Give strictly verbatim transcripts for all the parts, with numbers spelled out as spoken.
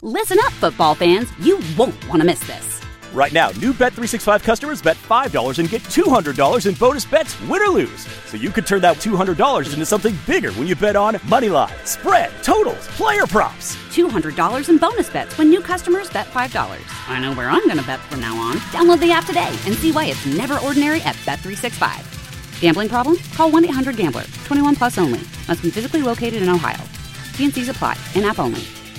Listen up, football fans. You won't want to miss this. Right now, new Bet three sixty-five customers bet five dollars and get two hundred dollars in bonus bets, win or lose. So you could turn that two hundred dollars into something bigger when you bet on money line, spread, totals, player props. two hundred dollars in bonus bets when new customers bet five dollars. I know where I'm going to bet from now on. Download the app today and see why it's never ordinary at Bet three sixty-five. Gambling problem? Call one eight hundred gambler. twenty-one plus only. Must be physically located in Ohio. T and C's apply. In-app only.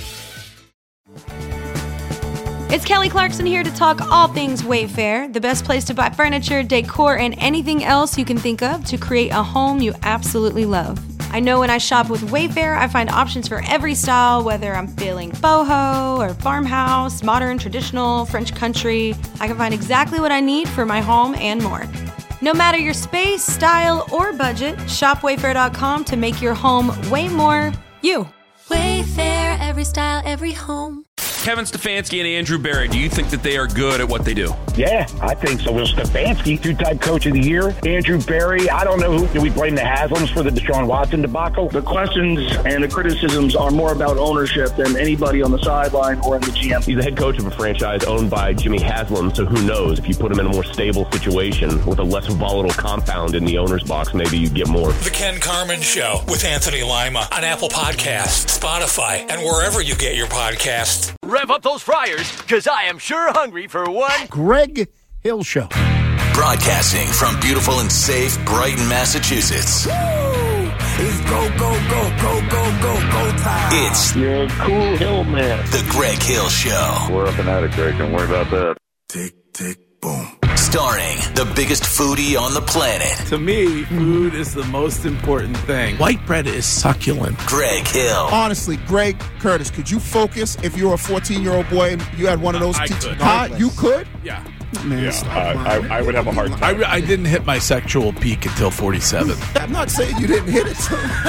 It's Kelly Clarkson here to talk all things Wayfair, the best place to buy furniture, decor, and anything else you can think of to create a home you absolutely love. I know when I shop with Wayfair, I find options for every style, whether I'm feeling boho or farmhouse, modern, traditional, French country. I can find exactly what I need for my home and more. No matter your space, style, or budget, shop wayfair dot com to make your home way more you. Wayfair, every style, every home. Kevin Stefanski and Andrew Berry, do you think that they are good at what they do? Yeah, I think so. Well, Stefanski, two-time coach of the year. Andrew Berry, I don't know who. Do we blame the Haslams for the Deshaun Watson debacle? The questions and the criticisms are more about ownership than anybody on the sideline or in the G M. He's the head coach of a franchise owned by Jimmy Haslam, so who knows? If you put him in a more stable situation with a less volatile compound in the owner's box, maybe you get more. The Ken Carman Show with Anthony Lima on Apple Podcasts, Spotify, and wherever you get your podcasts. Rev up those fryers, because I am sure hungry for one Greg Hill Show. Broadcasting from beautiful and safe Brighton, Massachusetts. Woo! It's go, go, go, go, go, go, go time. It's You're a cool hill man. The Greg Hill Show. We're up and at it, Greg. Don't worry about that. Tick, tick, boom. Starring the biggest foodie on the planet. To me, food is the most important thing. White bread is succulent. Greg Hill. Honestly, Greg Curtis, could you focus if you were a fourteen-year-old boy and you had one of those I teachers? could. Huh? You could? Yeah. Man, yeah, uh, I, I would have a hard time. I, re- I didn't hit my sexual peak until forty-seven. I'm not saying you didn't hit it.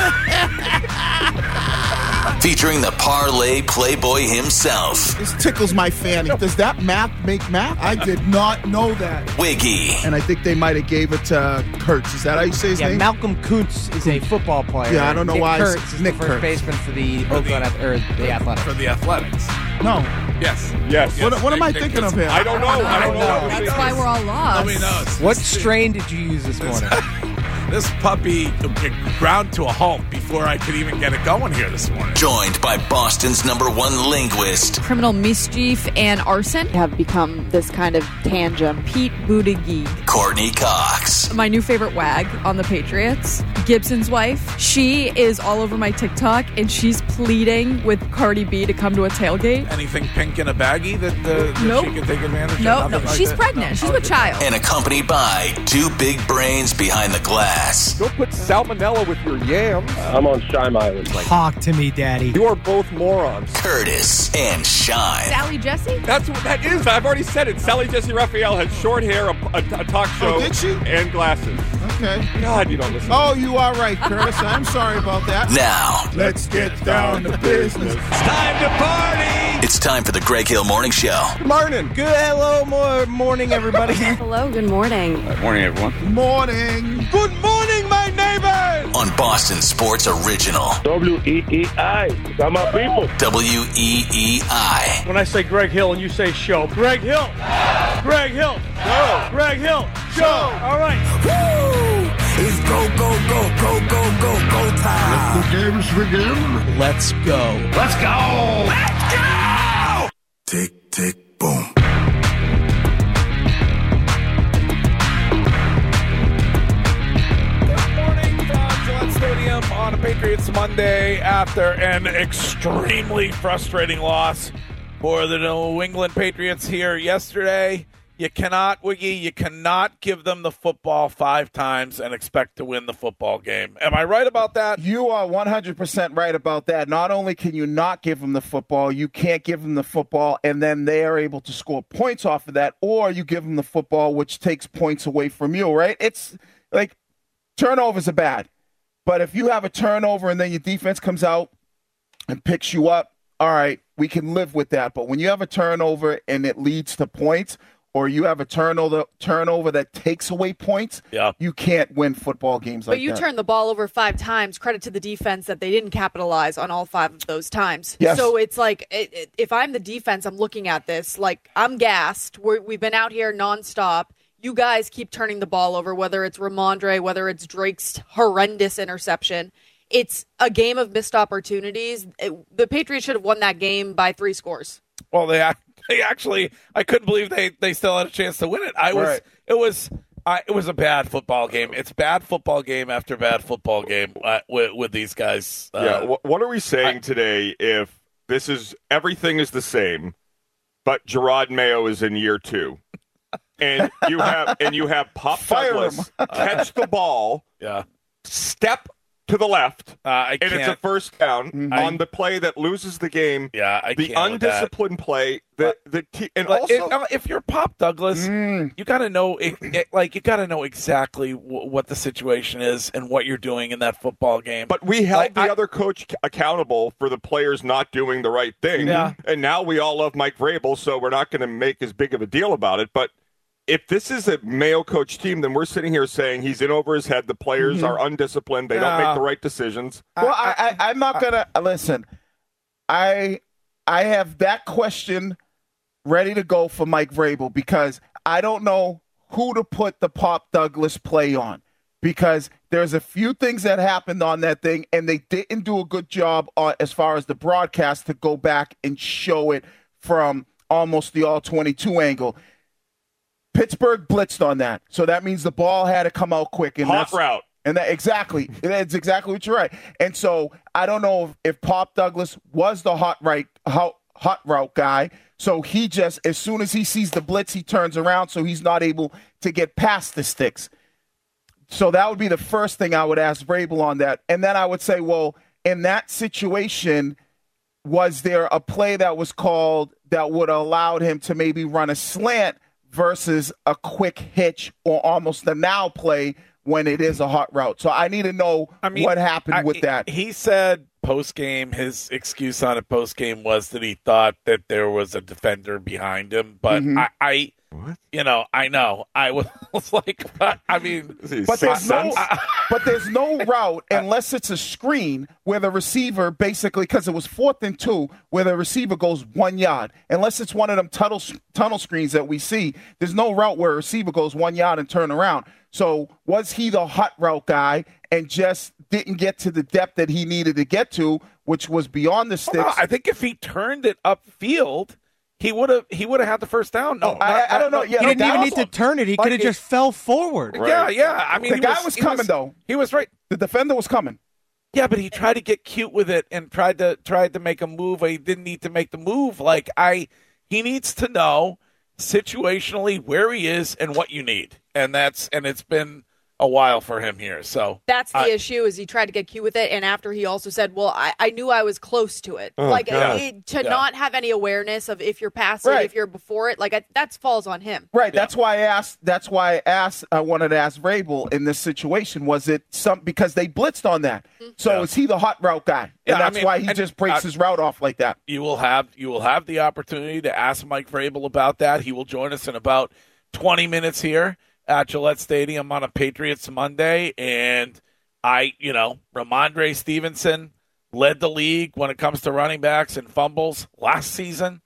Featuring the parlay playboy himself. This tickles my fanny. Does that math make math? I did not know that. Wiggy. And I think they might have gave it to Kurtz. Is that how you say his yeah, name? Malcolm Kuntz is a football player. Yeah, I don't know Nick why. Kurtz is Nick the first Kurtz. baseman for the For Oakland the, or the Athletics. For the Athletics. No. Yes. Yes. What, yes. what am I Nick, thinking Nick, of here? I don't know. I don't know. That's why we're all lost. Nobody knows. What strain did you use this morning? This puppy ground to a halt before I could even get it going here this morning. Joined by Boston's number one linguist. Criminal mischief and arson have become this kind of tangent. Pete Buttigieg. Courtney Cox. My new favorite wag on the Patriots, Gibson's wife. She is all over my TikTok, and she's pleading with Cardi B to come to a tailgate. Anything pink in a baggie that, uh, that nope. she can take advantage nope, of? No, like she's that? pregnant. No. She's with child. And accompanied by two big brains behind the glass. Don't put salmonella with your yams. I'm on Shime Island. Talk to me, Daddy. You are both morons. Curtis and Shime. Sally Jesse? That's what that is. I've already said it. Sally Jesse Raphael has short hair, a, a, a talk show, oh, did she? and glasses. Okay. God, you don't listen. Oh, you are right, Curtis. I'm sorry about that. Now, let's get down to business. It's time to party! It's time for the Greg Hill Morning Show. Good morning. Good hello, more morning, everybody. Hello, good morning. Good morning, everyone. Morning. Good morning, my neighbors! On Boston Sports Original. W E E I. Got my people. W E E I. When I say Greg Hill and you say show, Greg Hill. Greg Hill. Show. Greg Hill. Show. All right. Woo! It's go, go, go, go, go, go, go time. Let the games begin. Let's go. Let's go! Let's go! Tick, tick, boom. Stadium on a Patriots Monday after an extremely frustrating loss for the New England Patriots here yesterday. You cannot, Wiggy, you cannot give them the football five times and expect to win the football game. Am I right about that? You are one hundred percent right about that. Not only can you not give them the football, you can't give them the football, and then they are able to score points off of that, or you give them the football, which takes points away from you, right? It's like turnovers are bad. But if you have a turnover and then your defense comes out and picks you up, all right, we can live with that. But when you have a turnover and it leads to points, or you have a turnover turnover that takes away points, yeah. you can't win football games but like you that. turned the ball over five times. Credit to the defense that they didn't capitalize on all five of those times. Yes. So it's like, it, it, if I'm the defense, I'm looking at this, like, I'm gassed. We're, we've been out here nonstop. You guys keep turning the ball over, whether it's Ramondre, whether it's Drake's horrendous interception. It's a game of missed opportunities. It, the Patriots should have won that game by three scores. Well, they they actually, I couldn't believe they, they still had a chance to win it. I was, Right. it was, I, it was a bad football game. It's bad football game after bad football game uh, with, with these guys. Uh, yeah. Wh- what are we saying I, today? If this is everything is the same, but Gerard Mayo is in year two, and you have and you have Pop Fire Douglas catch the ball, yeah, step to the left, uh, I and can't. it's a first down Mm-hmm. on I- the play that loses the game. Yeah, I the can't with that. undisciplined play. The the t- and But also if, uh, if you're Pop Douglas, Mm. you got to know it, it- like you got to know exactly w- what the situation is and what you're doing in that football game. But we held Like, the I- other coach c- accountable for the players not doing the right thing. Yeah. And now we all love Mike Vrabel, so we're not going to make as big of a deal about it. But if this is a Mayo coach team, then we're sitting here saying he's in over his head. The players Mm-hmm. are undisciplined. They don't Yeah. make the right decisions. Well, I, I, I'm not gonna listen. I I have that question ready to go for Mike Vrabel because I don't know who to put the Pop Douglas play on because there's a few things that happened on that thing and they didn't do a good job on, as far as the broadcast to go back and show it from almost the all twenty-two angle. Pittsburgh blitzed on that, so that means the ball had to come out quick. And Hot that's, route. And that exactly, that's exactly what you're right. And so I don't know if, if Pop Douglas was the hot right hot, hot route guy. So he just, as soon as he sees the blitz, he turns around, so he's not able to get past the sticks. So that would be the first thing I would ask Vrabel on that. And then I would say, well, in that situation, was there a play that was called that would have allowed him to maybe run a slant versus a quick hitch or almost a now play when it is a hot route? So I need to know I mean, what happened I, with that. He said post game, his excuse on it post game was that he thought that there was a defender behind him. But Mhm. I, I you know, I know. I was like, I mean, But there's no, but there's no route unless it's a screen where the receiver basically, because it was fourth and two, where the receiver goes one yard. Unless it's one of them tunnel tunnel screens that we see, there's no route where a receiver goes one yard and turn around. So was he the hot route guy and just didn't get to the depth that he needed to get to, which was beyond the sticks? Well, no, I think if he turned it upfield, he would have he would have had the first down. No, Oh, I- not- I don't know. not- Yeah, He didn't that even also- need to turn it. He like could have it- just fell forward. Yeah, yeah. I mean, the he guy was, was he coming, though. He was right. The defender was coming. Yeah, but he tried to get cute with it and tried to tried to make a move. He didn't need to make the move. Like I, he needs to know situationally where he is and what you need, and that's and it's been a while for him here. So That's the I- issue, is he tried to get cute with it, and after he also said, well, I, I knew I was close to it. Oh, like, God. it, to Yeah. not have any awareness of if you're past it, Right. if you're before it, like, I, that falls on him. Right. That's why I asked. That's why I asked. I wanted to ask Vrabel in this situation. Was it some because they blitzed on that? So Yeah. is he the hot route guy? And Yeah, I that's mean, why he and- just breaks uh, his route off like that. you will have you will have the opportunity to ask Mike Vrabel about that. He will join us in about twenty minutes here at Gillette Stadium on a Patriots Monday, and I, you know, Ramondre Stevenson led the league when it comes to running backs and fumbles last season,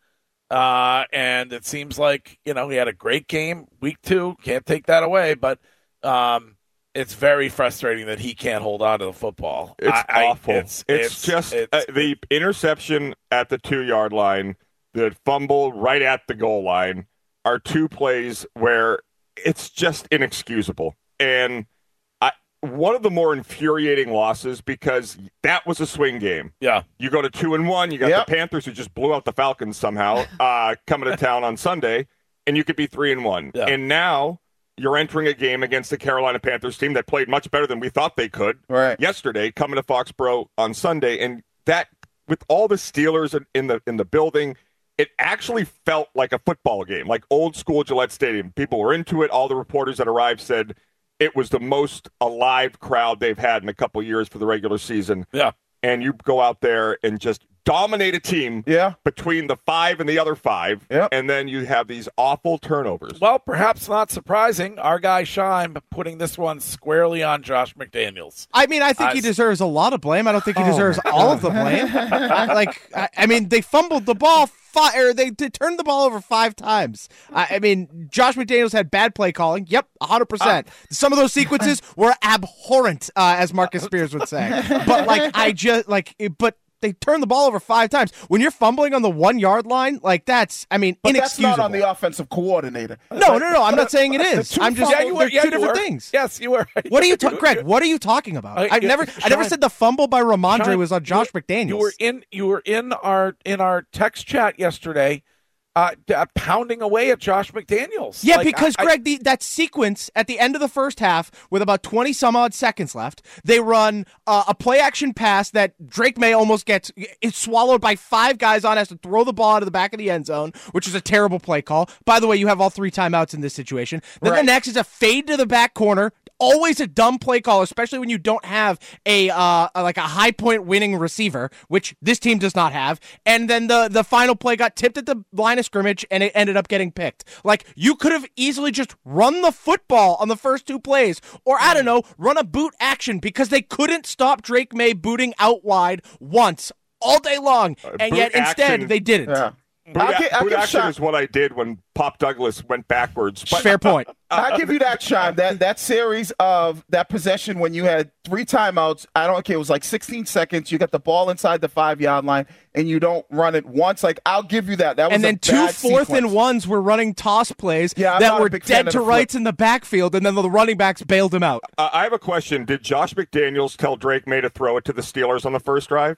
uh, and it seems like you know he had a great game week two. Can't take that away, but um, it's very frustrating that he can't hold on to the football. It's I- I- awful. it's, it's, it's just it's- uh, the interception at the two-yard line, the fumble right at the goal line are two plays where it's just inexcusable. And I, one of the more infuriating losses because that was a swing game. Yeah. You go to two and one, you got Yep. the Panthers who just blew out the Falcons somehow uh, coming to town on Sunday, and you could be three and one. Yeah. And now you're entering a game against the Carolina Panthers team that played much better than we thought they could Right. yesterday, coming to Foxborough on Sunday, and that with all the Steelers in- in the in the building, it actually felt like a football game, like old school Gillette Stadium. People were into it. All the reporters that arrived said it was the most alive crowd they've had in a couple years for the regular season. Yeah. And you go out there and just dominate a team yeah. between the five and the other five, yep. and then you have these awful turnovers. Well, perhaps not surprising, our guy Shime putting this one squarely on Josh McDaniels. I mean, I think Uh, he deserves a lot of blame. I don't think he Oh, deserves my all God. of the blame. like, I, I mean, they fumbled the ball. Five, or they, they turned the ball over five times. I, I mean, Josh McDaniels had bad play calling. Yep, one hundred percent. Uh, Some of those sequences were abhorrent, uh, as Marcus Spears would say. But, like, I just, like, it, but they turned the ball over five times. When you're fumbling on the one-yard line, like, that's, I mean, But inexcusable. that's not on the offensive coordinator. No, no, no. I'm not saying it is. I'm just, Yeah, you were- they're yeah, two you different were. things. Yes, you were. What are you, ta- Greg? What are you talking about? Uh, I've yeah, never, I never Shime- said the fumble by Ramondre Shime, was on Josh you, McDaniels. You were in, you were in our in our text chat yesterday, uh, d- uh, pounding away at Josh McDaniels. Yeah, Like, because I- I- Greg, the, that sequence at the end of the first half, with about twenty some odd seconds left, they run uh, a play action pass that Drake May almost gets is swallowed by five guys on, has to throw the ball out of the back of the end zone, which is a terrible play call. By the way, you have all three timeouts in this situation. Then the Right. next is a fade to the back corner. Always a dumb play call, especially when you don't have a uh, like a high point winning receiver, which this team does not have. And then the the final play got tipped at the line of scrimmage, and it ended up getting picked. Like, you could have easily just run the football on the first two plays, or I don't know, run a boot action, because they couldn't stop Drake May booting out wide once all day long, and boot yet instead action- they didn't. Yeah. Boot, I'll a- gi- I'll boot give action Shime- is what I did when Pop Douglas went backwards. But, Fair point. I'll give you that, Shime. That that series of that possession when you had three timeouts, I don't care, it was like sixteen seconds. You got the ball inside the five-yard line, and you don't run it once. Like, I'll give you that. That was And then a two bad fourth sequence. and ones were running toss plays Yeah, I'm that not a were big fan dead of to the flip. rights in the backfield, and then the running backs bailed him out. Uh, I have a question. Did Josh McDaniels tell Drake May to throw it to the Steelers on the first drive?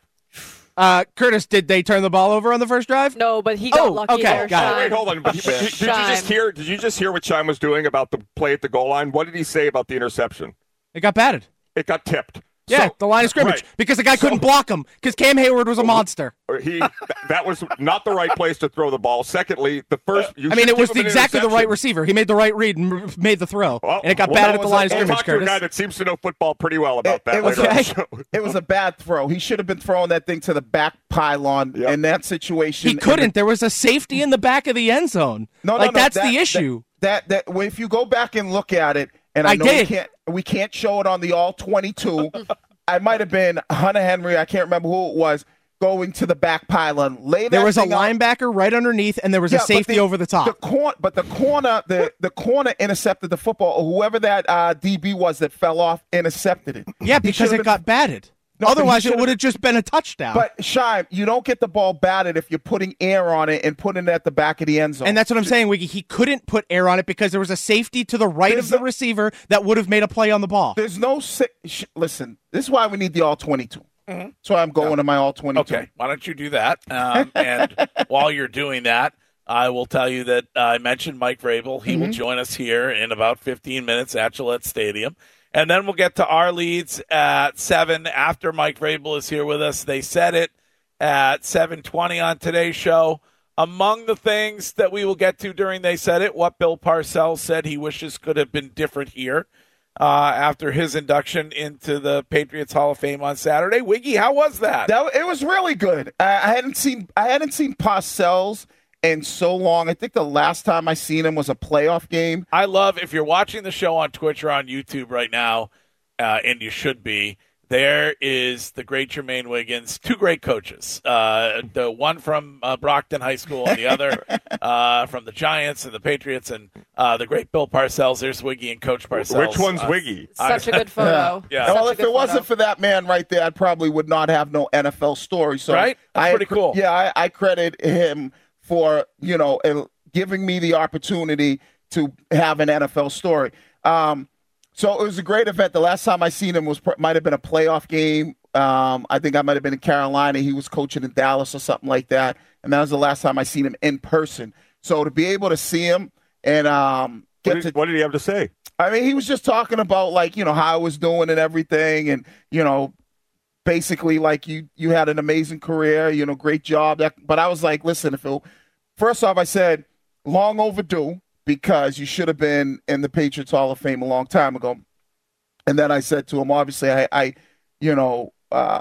Uh, Curtis, did they turn the ball over on the first drive? No, but he got Oh, lucky okay, there. got it. Shime. Wait, hold on. But, but did, did you just Shime. hear? Did you just hear what Shime was doing about the play at the goal line? What did he say about the interception? It got batted. It got tipped. Yeah, So- the line of scrimmage, right. because the guy couldn't block him, because Cam Hayward was a monster. He that was not the right place to throw the ball. Secondly, the first. You I mean, should it was give the, him an exactly the right interception. receiver. He made the right read and m- made the throw, Well, and it got well, batted that at the was line a- of we'll scrimmage, talk to a Curtis. guy that seems to know football pretty well about It- that. it was later on okay. the show. It was a bad throw. He should have been throwing that thing to the back pylon Yep. in that situation. He couldn't. There was a safety in the back of the end zone. No, no, like no, that's that- the issue. That, that that if you go back and look at it, and I, I know did. we can't we can't show it on the all twenty-two. I might have been Hunter Henry. I can't remember who it was going to the back pylon. Lay that There was a thing out. linebacker right underneath, and there was Yeah, a but safety the- over the top. The cor- but the corner, the the corner intercepted the football, or whoever that uh, D B was that fell off intercepted it. yeah, He because should've it been- got batted. No, but he Otherwise, it should've- would have just been a touchdown. But Shime, you don't get the ball batted if you're putting air on it and putting it at the back of the end zone. And that's what I'm saying, Wiggy. He couldn't put air on it because there was a safety to the right There's of the no- receiver that would have made a play on the ball. There's no si- sh- listen. This is why we need the all twenty-two. That's why I'm going to my all twenty-two. Okay, why don't you do that? Um, and while you're doing that, I will tell you that uh, I mentioned Mike Vrabel. He will join us here in about fifteen minutes at Gillette Stadium. And then we'll get to our leads at seven after Mike Vrabel is here with us. They said it at seven twenty on today's show. Among the things that we will get to during They Said It, what Bill Parcells said he wishes could have been different here uh, after his induction into the Patriots Hall of Fame on Saturday. Wiggy, how was that? That it was really good. I, I hadn't seen I hadn't seen Parcells in so long. I think the last time I seen him was a playoff game. I love, if you're watching the show on Twitch or on YouTube right now, uh, and you should be, there is the great Jermaine Wiggins, two great coaches. Uh, the one from uh, Brockton High School and the other uh, from the Giants and the Patriots, and uh, the great Bill Parcells. There's Wiggy and Coach Parcells. Which one's Uh, Wiggy? Such a good photo. Yeah. Such well, a if good it wasn't photo. for that man right there, I probably would not have no N F L story. So Right? That's I, pretty cool. Yeah, I, I credit him for you know uh, giving me the opportunity to have an N F L story. Um, so it was a great event. The last time I seen him was might have been a playoff game. Um, I think I might have been in Carolina. He was coaching in Dallas or something like that, and that was the last time I seen him in person. So to be able to see him and um, get What did, to what did he have to say? I mean, he was just talking about like you know how I was doing and everything, and you know, basically like you you had an amazing career, you know, great job. That, but I was like, listen, if it, first off, I said long overdue because you should have been in the Patriots Hall of Fame a long time ago. And then I said to him, obviously, I, I you know, uh,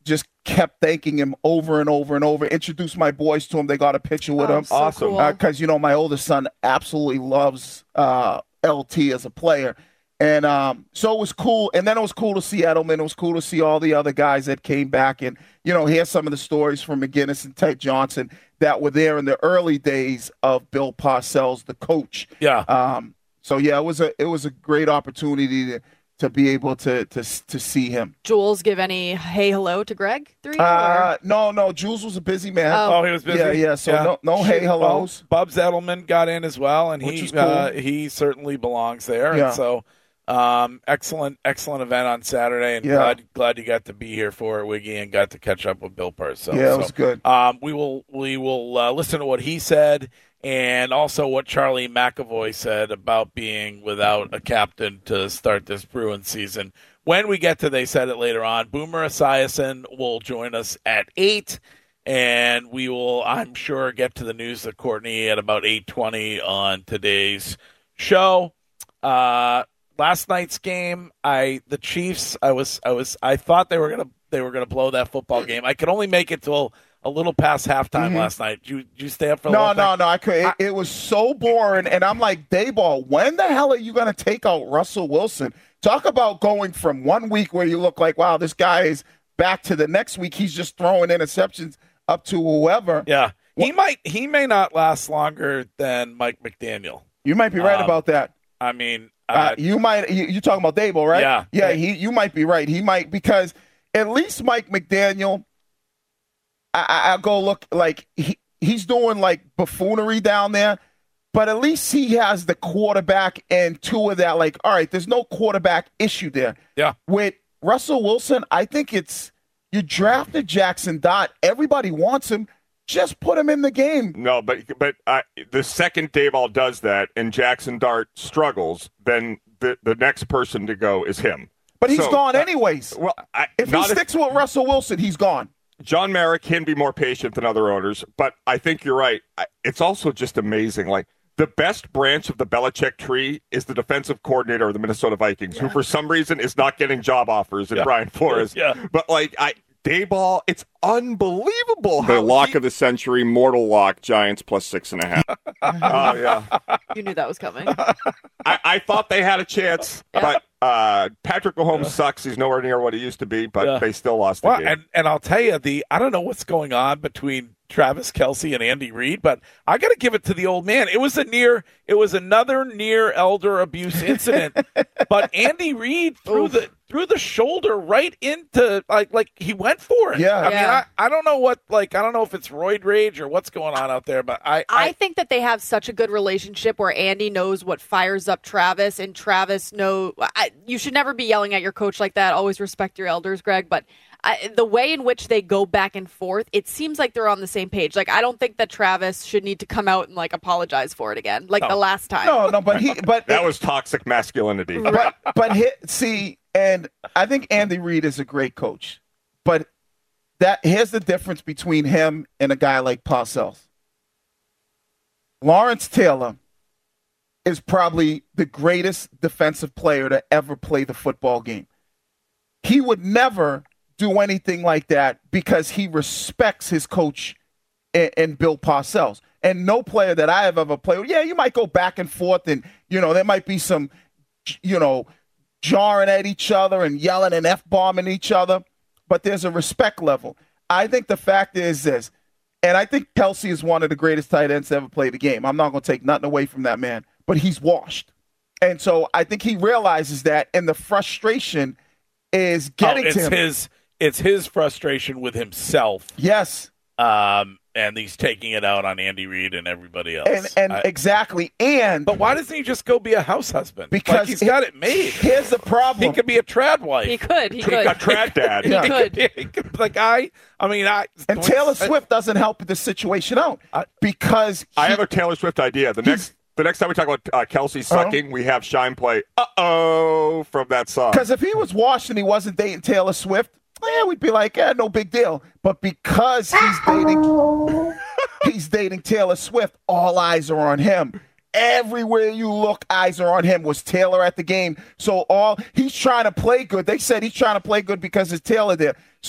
just kept thanking him over and over and over. Introduced my boys to him. They got a picture with Oh, him. so Awesome. cool. Because, you know, my oldest son absolutely loves uh, L T as a player. And um, so it was cool. And then it was cool to see Edelman. It was cool to see all the other guys that came back. And, you know, hear some of the stories from McGinnis and Ted Johnson that were there in the early days of Bill Parcells, the coach. Yeah. Um, so, yeah, it was a it was a great opportunity to to be able to to to see him. Jules give any hey hello to Greg three? Uh, no, no, Jules was a busy man. Oh. Oh, he was busy. Yeah, yeah. So no, no hey hellos. Well, Bubs Edelman got in as well, and Which he is cool. uh, he certainly belongs there. Yeah. And so, um, excellent, excellent event on Saturday, and Yeah. glad glad you got to be here for it, Wiggy, and got to catch up with Bill Parcells. Yeah, it So, was good. Um, we will we will uh, listen to what he said, and also what Charlie McAvoy said about being without a captain to start this Bruins season. When we get to They Said It later on, Boomer Esiason will join us at eight, and we will, I'm sure, get to the news of Courtney at about eight twenty on today's show. Uh, last night's game, I the Chiefs, I was I was I thought they were gonna they were gonna blow that football game. I could only make it till a little past halftime Mhm. last night. Did you, did you stay up for a No, little no, thing? no. I could. It, it was so boring, and I'm like, Dayball, when the hell are you going to take out Russell Wilson? Talk about going from one week where you look like, wow, this guy is back, to the next week he's just throwing interceptions up to whoever. Yeah, he might he may not last longer than Mike McDaniel. You might be right Um, about that. I mean, Uh, uh, you might. You, you're talking about Dayball, right? Yeah. yeah. He, you might be right. He might, because at least Mike McDaniel, I, I, I'll go look like he, he's doing like buffoonery down there, but at least he has the quarterback and two of that. Like, all right, there's no quarterback issue there. Yeah. With Russell Wilson, I think it's you drafted Jackson Dart. Everybody wants him. Just put him in the game. No, but but uh, the second Dayball does that and Jackson Dart struggles, then the the next person to go is him. But he's So, gone uh, anyways. Well, I, if he not sticks with Russell Wilson, he's gone. John Mara can be more patient than other owners, but I think you're right. I- It's also just amazing. Like, the best branch of the Belichick tree is the defensive coordinator of the Minnesota Vikings, who for some reason is not getting job offers in Yeah. Brian Flores. Yeah. But like, I Dayball, it's unbelievable. The how lock he- of the century, mortal lock, Giants plus six and a half. Oh yeah. You knew that was coming. I, I thought they had a chance, but uh, Patrick Mahomes sucks. He's nowhere near what he used to be, but Yeah. they still lost the Well, game. and, and I'll tell you, the I don't know what's going on between Travis Kelce and Andy Reid, but I got to give it to the old man. It was a near, it was another near elder abuse incident, but Andy Reid threw the threw the shoulder right into like like he went for it. Yeah. I mean, Yeah. I, I don't know what like I don't know if it's roid rage or what's going on out there, but I I I, think that they have such a good relationship where Andy knows what fires up Travis, and Travis know. I, you should never be yelling at your coach like that. Always respect your elders, Greg. But I, the way in which they go back and forth, it seems like they're on the same page. Like, I don't think that Travis should need to come out and like apologize for it again, like No. the last time. No, no, but he, but that was toxic masculinity. But but he, see, and I think Andy Reid is a great coach, but that here's the difference between him and a guy like Parcells. Lawrence Taylor is probably the greatest defensive player to ever play the football game. He would never do anything like that because he respects his coach and, and Bill Parcells. And no player that I have ever played with, yeah, you might go back and forth and, you know, there might be some, you know, jarring at each other and yelling and F-bombing each other, but there's a respect level. I think the fact is this, and I think Kelce is one of the greatest tight ends to ever play the game. I'm not going to take nothing away from that man, but he's washed. And so I think he realizes that, and the frustration is getting oh, it's to him. his it's his frustration with himself. Yes. Um, and he's taking it out on Andy Reid and everybody else. And, and I- exactly. And but why doesn't he just go be a house husband? Because like he's got it made. Here's the problem. He could be a trad wife. He could. He He could. got trad dad. He Yeah. could. He could- like I, I mean, I. And Taylor Swift doesn't help the situation out because I he- have a Taylor Swift idea. The next the next time we talk about uh, Kelsey sucking, we have Shine play "Uh Oh" from that song. Because if he was washed and he wasn't dating Taylor Swift, yeah, we'd be like, eh, no big deal. But because he's dating, he's dating Taylor Swift, all eyes are on him. Everywhere you look, eyes are on him. Was Taylor at the game? So all he's trying to play good. They said he's trying to play good because it's Taylor there. So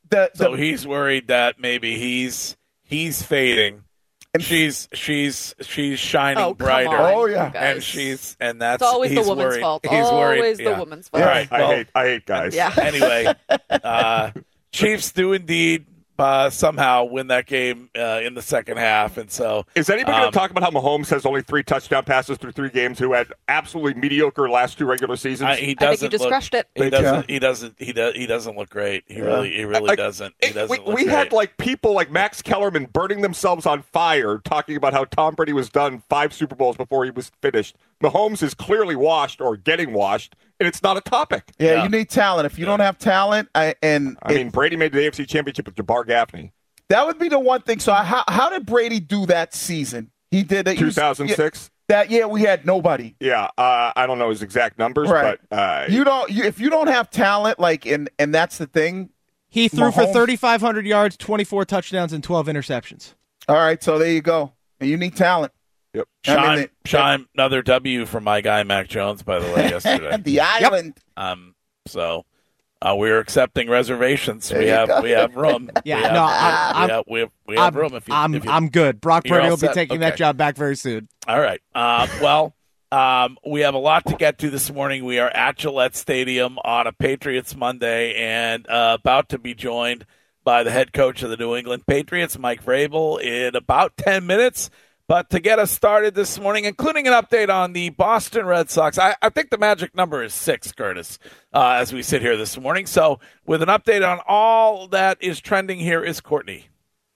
the, the, so he's worried that maybe he's he's fading. And she's she's she's shining oh, brighter. On, oh yeah, and she's and that's it's always he's the woman's worried. fault. He's always worried. the yeah. woman's fault. All right, I well, hate I hate guys. Yeah. Anyway, uh, Chiefs do indeed uh, somehow win that game uh, in the second half, and so is anybody um, going to talk about how Mahomes has only three touchdown passes through three games, who had absolutely mediocre last two regular seasons? I, he I doesn't think he just look, crushed it. He doesn't. He doesn't. He does. He doesn't look great. He Yeah. really. He really like, doesn't. He doesn't. We, look we great. had like people like Max Kellerman burning themselves on fire, talking about how Tom Brady was done five Super Bowls before he was finished. Mahomes is clearly washed or getting washed, and it's not a topic. Yeah, Yeah. you need talent. If you don't have talent, I, and I it- mean, Brady made the A F C Championship with Jabbar Gaffney. that would be the one thing. So how how did Brady do that season? He did it. two thousand six. Yeah, that year we had nobody. Yeah, uh, I don't know his exact numbers, Right. but uh, You don't. You, if you don't have talent, like, and and that's the thing. He threw for Mahomes- thirty-five hundred yards, twenty-four touchdowns, and twelve interceptions. All right, so there you go. And you need talent. Yep. Sean, I mean, it- Sean, another W for my guy Mac Jones, by the way, yesterday. the island. Um, so uh, we're accepting reservations. There we you have go. we have room. Yeah, we have, no, I'm- we I'm- have, we have, we have I'm, room. If you, I'm, if you, I'm good. Brock You're Purdy all will be set? taking Okay. that job back very soon. all right. Uh, well, um, we have a lot to get to this morning. We are at Gillette Stadium on a Patriots Monday, and uh, about to be joined by the head coach of the New England Patriots, Mike Vrabel, in about ten minutes. But to get us started this morning, including an update on the Boston Red Sox, I, I think the magic number is six, Curtis, uh, as we sit here this morning. So with an update on all that is trending, here is Courtney.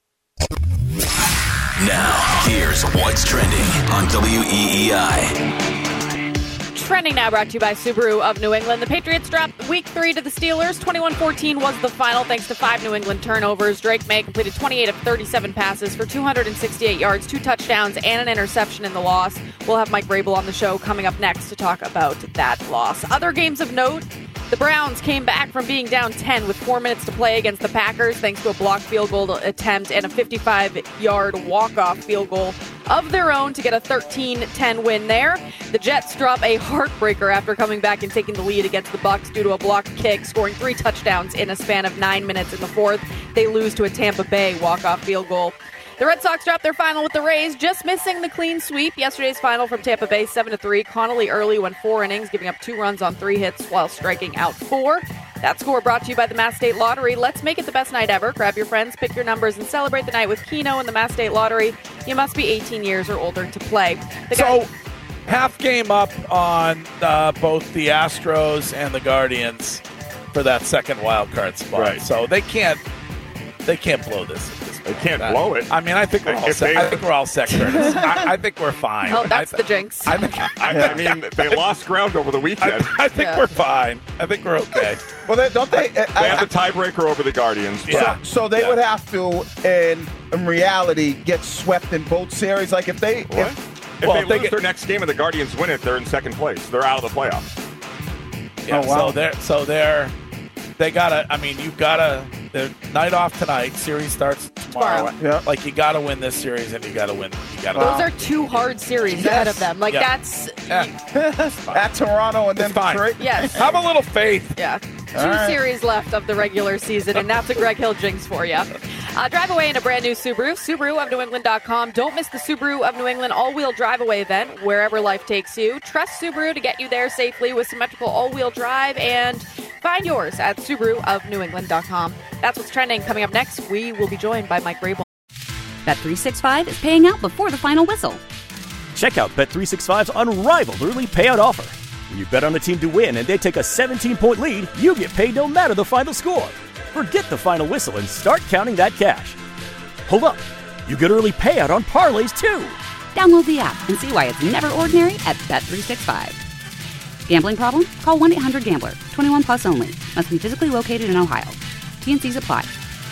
Now, here's what's trending on W E E I. Trending now brought to you by Subaru of New England. The Patriots dropped week three to the Steelers. twenty-one fourteen was the final thanks to five New England turnovers. Drake May completed twenty-eight of thirty-seven passes for two hundred sixty-eight yards, two touchdowns, and an interception in the loss. We'll have Mike Vrabel on the show coming up next to talk about that loss. Other games of note, the Browns came back from being down ten with four minutes to play against the Packers thanks to a blocked field goal attempt and a fifty-five-yard walk-off field goal of their own to get a thirteen ten win there. The Jets drop a heartbreaker after coming back and taking the lead against the Bucs due to a blocked kick, scoring three touchdowns in a span of nine minutes in the fourth. They lose to a Tampa Bay walk-off field goal. The Red Sox dropped their final with the Rays, just missing the clean sweep. Yesterday's final from Tampa Bay, seven to three. Connolly early went four innings, giving up two runs on three hits while striking out four. That score brought to you by the Mass State Lottery. Let's make it the best night ever. Grab your friends, pick your numbers, and celebrate the night with Keno and the Mass State Lottery. You must be eighteen years or older to play. The So, guy- half game up on uh, both the Astros and the Guardians for that second wild card spot. Right. So they can't they can't blow this. They can't Uh, blow it. I mean, I think we're all If set. they- I think we're all set, Curtis. I, I think we're fine. oh, that's I, the jinx. I think, I, I mean, they lost ground over the weekend. I, I think Yeah. we're fine. I think we're okay. Well, they, don't they? They have the tiebreaker over the Guardians. but- Yeah. So they Yeah. would have to, in, in reality, get swept in both series. Like if they, What? if, If Well, they if they lose get- their next game and the Guardians win it, they're in second place. They're out of the playoffs. Yeah, Oh, wow. So they're so they're they gotta. I mean, you gotta. The night off tonight. Series starts tomorrow. Tomorrow. Yeah. Like you gotta win this series, and you gotta win. You gotta. Those are two hard series ahead of them. Like, Yeah. that's, at Toronto and then It's fine. Detroit. yes. Have a little faith. Yeah. Two All right. series left of the regular season, and that's a Greg Hill jinx for you. Uh, drive away in a brand new Subaru. Subaru of New England dot com. Don't miss the Subaru of New England all-wheel drive away event, wherever life takes you. Trust Subaru to get you there safely with symmetrical all-wheel drive, and find yours at Subaru of New England dot com. That's what's trending. Coming up next, we will be joined by Mike Vrabel. Bet three sixty-five is paying out before the final whistle. Check out Bet three sixty-five's unrivaled early payout offer. When you bet on a team to win and they take a seventeen-point lead, you get paid no matter the final score. Forget the final whistle and start counting that cash. Hold up. You get early payout on parlays, too. Download the app and see why it's never ordinary at Bet three sixty-five. Gambling problem? Call one eight hundred gambler. twenty-one plus only. Must be physically located in Ohio. T and Cs apply.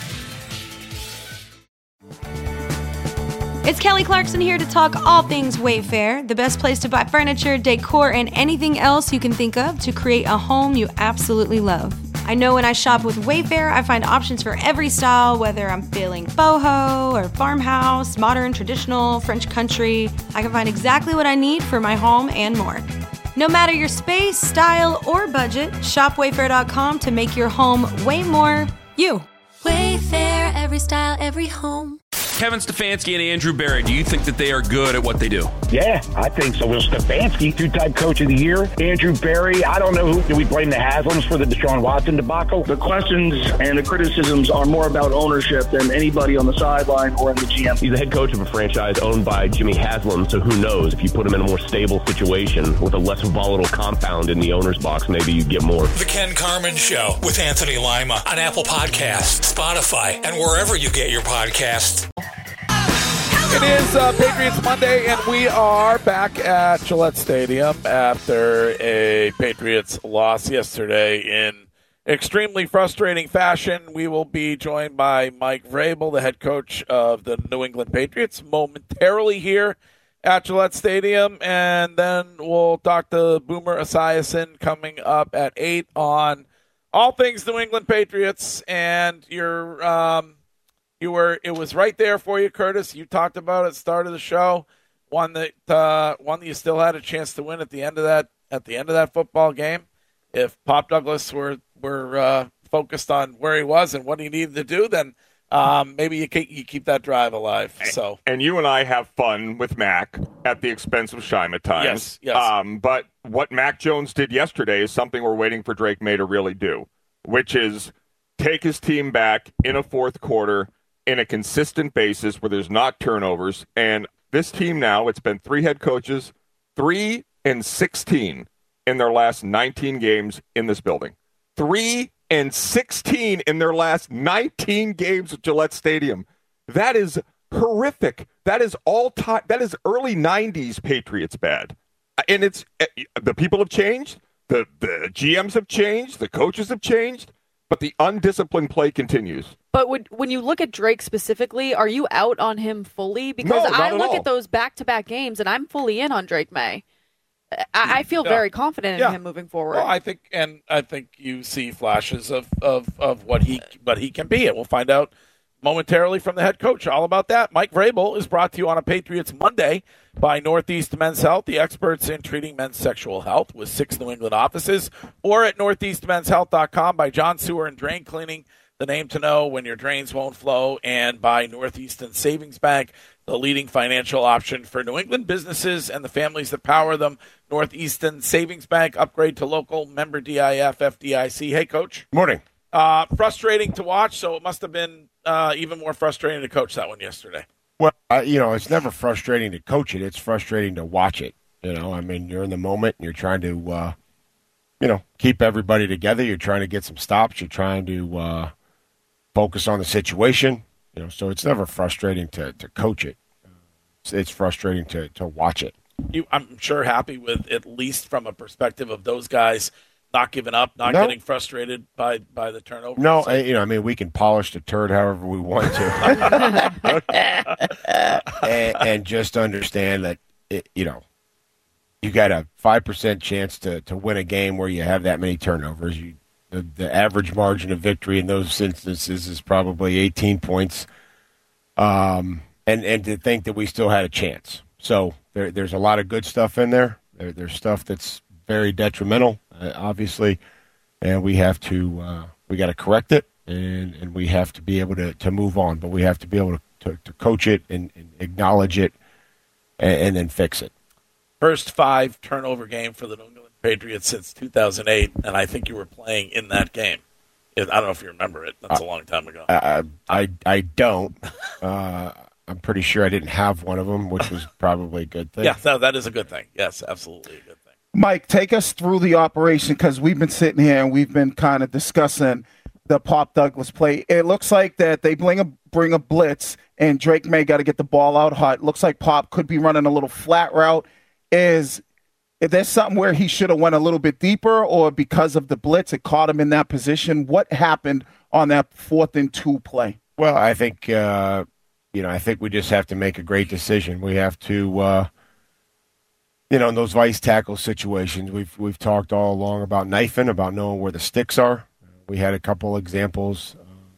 It's Kelly Clarkson here to talk all things Wayfair, the best place to buy furniture, decor, and anything else you can think of to create a home you absolutely love. I know when I shop with Wayfair, I find options for every style, whether I'm feeling boho or farmhouse, modern, traditional, French country. I can find exactly what I need for my home and more. No matter your space, style, or budget, shop wayfair dot com to make your home way more you. Wayfair, every style, every home. Kevin Stefanski and Andrew Berry, do you think that they are good at what they do? Yeah, I think so. Will Stefanski, two-time coach of the year. Andrew Berry, I don't know who. Do we blame the Haslams for the Deshaun Watson debacle? The questions and the criticisms are more about ownership than anybody on the sideline or in the G M. He's the head coach of a franchise owned by Jimmy Haslam, so who knows? If you put him in a more stable situation with a less volatile compound in the owner's box, maybe you get more. The Ken Carman Show with Anthony Lima on Apple Podcasts, Spotify, and wherever you get your podcasts. It is uh, Patriots Monday, and we are back at Gillette Stadium after a Patriots loss yesterday in extremely frustrating fashion. We will be joined by Mike Vrabel, the head coach of the New England Patriots, momentarily here at Gillette Stadium, and then we'll talk to Boomer Esiason coming up at eight on all things New England Patriots, and your um, You were. It was right there for you, Curtis. You talked about it at the start of the show. One that uh, one that you still had a chance to win at the end of that at the end of that football game. If Pop Douglas were were uh, focused on where he was and what he needed to do, then um, maybe you keep, you keep that drive alive. So, and you and I have fun with Mac at the expense of Shime at times. Yes, yes. Um, but what Mac Jones did yesterday is something we're waiting for Drake May to really do, which is take his team back in a fourth quarter in a consistent basis where there's not turnovers. And this team now, it's been three head coaches, three and sixteen in their last nineteen games in this building. Three and sixteen in their last nineteen games at Gillette Stadium. That is horrific. That is all time. That is early nineties Patriots bad. And it's the people have changed. The, the G Ms have changed. The coaches have changed. But the undisciplined play continues. But would, when you look at Drake specifically, are you out on him fully? Because No, not I at look all. at those back-to-back games, and I'm fully in on Drake May. I, I feel Yeah. very confident in Yeah. him moving forward. Well, I think, and I think you see flashes of, of, of what he what he can be, and we'll find out momentarily from the head coach. All about that. Mike Vrabel is brought to you on a Patriots Monday by Northeast Men's Health, the experts in treating men's sexual health with six New England offices, or at northeast men's health dot com by John Sewer and Drain Cleaning, the name to know when your drains won't flow, and by Northeastern Savings Bank, the leading financial option for New England businesses and the families that power them. Northeastern Savings Bank, upgrade to local, member D I F, F D I C. Hey, Coach. Morning. Uh, frustrating to watch, so it must have been uh, even more frustrating to coach that one yesterday. Well, uh, you know, it's never frustrating to coach it. It's frustrating to watch it. You know, I mean, you're in the moment and you're trying to, uh, you know, keep everybody together. You're trying to get some stops. You're trying to uh, focus on the situation. You know, so it's never frustrating to, to coach it. It's, it's frustrating to, to watch it. You, I'm sure happy with, at least from a perspective of those guys not giving up, not No. getting frustrated by, by the turnover. No, I, you know, I mean, we can polish the turd however we want to, and, and just understand that it, you know, you got a five percent chance to, to win a game where you have that many turnovers. You, the, the average margin of victory in those instances is probably eighteen points, um, and and to think that we still had a chance. So there, there's a lot of good stuff in there. there there's stuff that's very detrimental, uh, obviously, and we have to uh, we got to correct it, and, and we have to be able to, to move on. But we have to be able to, to, to coach it and, and acknowledge it, and, and then fix it. First five turnover game for the New England Patriots since two thousand eight, and I think you were playing in that game. I don't know if you remember it. That's a long time ago. I I, I don't. Uh, I'm pretty sure I didn't have one of them, which was probably a good thing. Yeah, that, that is a good thing. Yes, absolutely a good thing. Mike, take us through the operation because we've been sitting here and we've been kind of discussing the Pop Douglas play. It looks like that they bring a bring a blitz and Drake May got to get the ball out hot. Looks like Pop could be running a little flat route. Is, is there something where he should have went a little bit deeper, or because of the blitz it caught him in that position? What happened on that fourth and two play? Well, I think uh, you know I think we just have to make a great decision. We have to. Uh, You know, in those vice tackle situations, we've we've talked all along about knifing, about knowing where the sticks are. We had a couple examples, um,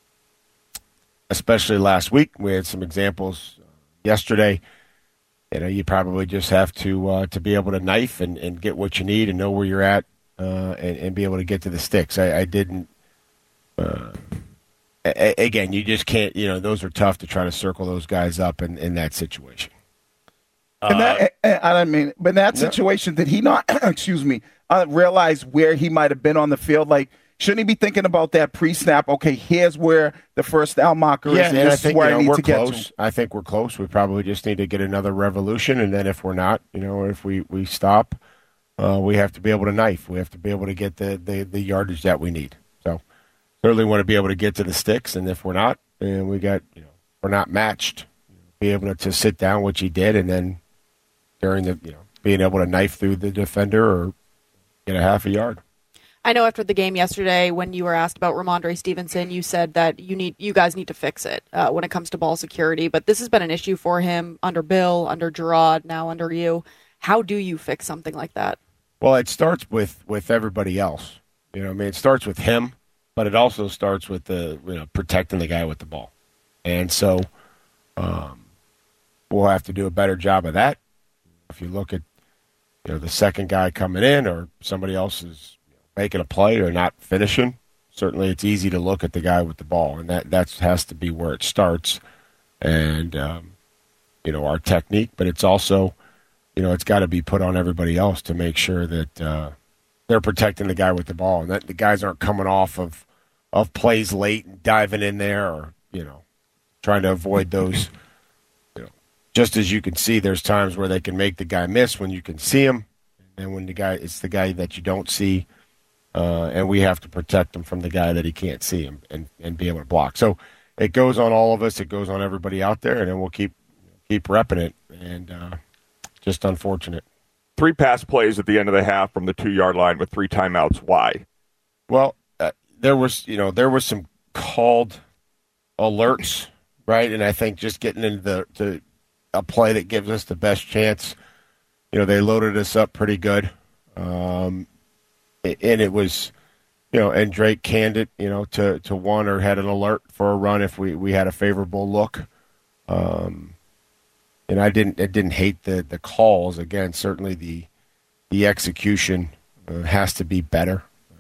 especially last week. We had some examples uh, yesterday. You know, you probably just have to uh, to be able to knife and, and get what you need and know where you're at uh, and, and be able to get to the sticks. I, I didn't uh, a- again, you just can't. You know, those are tough to try to circle those guys up in, in that situation. And that, I don't mean, but in that situation, did he not, excuse me, uh, realize where he might have been on the field? Like, shouldn't he be thinking about that pre-snap? Okay, here's where the first down marker is, Yeah, and and I this is think where you know, I need we're to get close. to. I think we're close. We probably just need to get another revolution, and then if we're not, you know, if we we stop, uh, we have to be able to knife. We have to be able to get the, the, the yardage that we need. So certainly want to be able to get to the sticks, and if we're not, and we got, you know, we're not matched, be able to, to sit down, which he did, and then during the, you know, being able to knife through the defender or get a half a yard. I know after the game yesterday, when you were asked about Ramondre Stevenson, you said that you need, you guys need to fix it uh, when it comes to ball security. But this has been an issue for him under Bill, under Gerard, now under you. How do you fix something like that? Well, it starts with, with everybody else. You know, I mean, it starts with him, but it also starts with the, you know, protecting the guy with the ball. And so um, we'll have to do a better job of that. If you look at, you know, the second guy coming in or somebody else is making a play or not finishing, certainly it's easy to look at the guy with the ball, and that that's, has to be where it starts. And, um, you know, our technique, but it's also, you know, it's got to be put on everybody else to make sure that uh, they're protecting the guy with the ball and that the guys aren't coming off of, of plays late and diving in there or, you know, trying to avoid those. You know, just as you can see, there's times where they can make the guy miss when you can see him, and when the guy, it's the guy that you don't see. Uh, and we have to protect him from the guy that he can't see him and, and be able to block. So it goes on all of us. It goes on everybody out there, and then we'll keep keep repping it. And uh, just unfortunate. Three pass plays at the end of the half from the two-yard line with three timeouts. Why? Well, uh, there was you know there was some called alerts, right? And I think just getting into the to a play that gives us the best chance. You know, they loaded us up pretty good. Um, And it was, you know, and Drake canned it, you know, to, to one or had an alert for a run if we, we had a favorable look. Um, and I didn't I didn't hate the, the calls. Again, certainly the the execution uh, has to be better.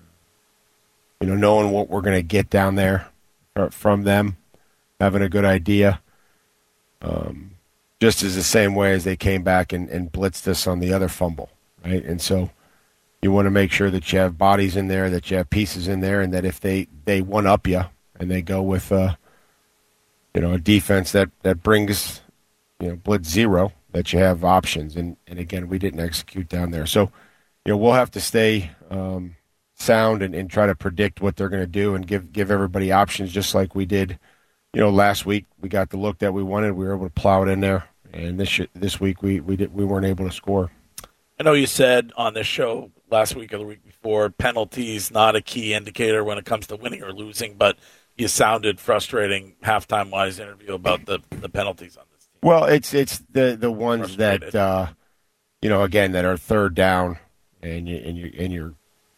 You know, knowing what we're going to get down there from them, having a good idea. Um, just as the same way as they came back and, and blitzed us on the other fumble, right? And so you want to make sure that you have bodies in there, that you have pieces in there, and that if they, they one-up you and they go with uh, you know, a defense that, that brings, you know, blitz zero, that you have options. And, and again, we didn't execute down there. So, you know, we'll have to stay um, sound and, and try to predict what they're going to do and give give everybody options just like we did, you know, last week. We got the look that we wanted. We were able to plow it in there. And this this week we we, did, we weren't able to score. I know you said on this show last week or the week before, penalties not a key indicator when it comes to winning or losing, but you sounded frustrating halftime-wise interview about the, the penalties on this team. Well, it's it's the the ones that uh, you know, again, that are third down, and you and you and you're